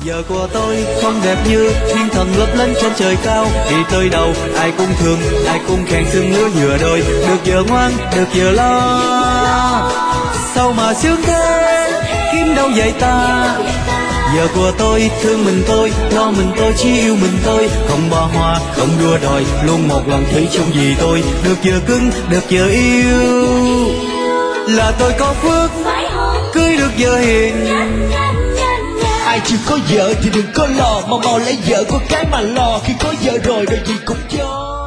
Giờ của tôi không đẹp như thiên thần lấp lánh trên trời cao, thì tới đầu ai cũng thương, ai cũng khen xưng lứa vừa đôi. Được vợ ngoan, được vợ lo, sao mà sướng thế, kiếm đâu vậy ta. Giờ của tôi thương mình tôi, lo mình tôi, chỉ yêu mình tôi. Không bỏ hoa, không đua đòi, luôn một lòng thủy chung vì tôi. Được vợ cưng, được vợ yêu, là tôi có phước, cưới được vợ hiền. Ai chưa có vợ thì đừng có lo, mau mau lấy vợ có cái mà lo. Khi có vợ rồi gì cũng cho.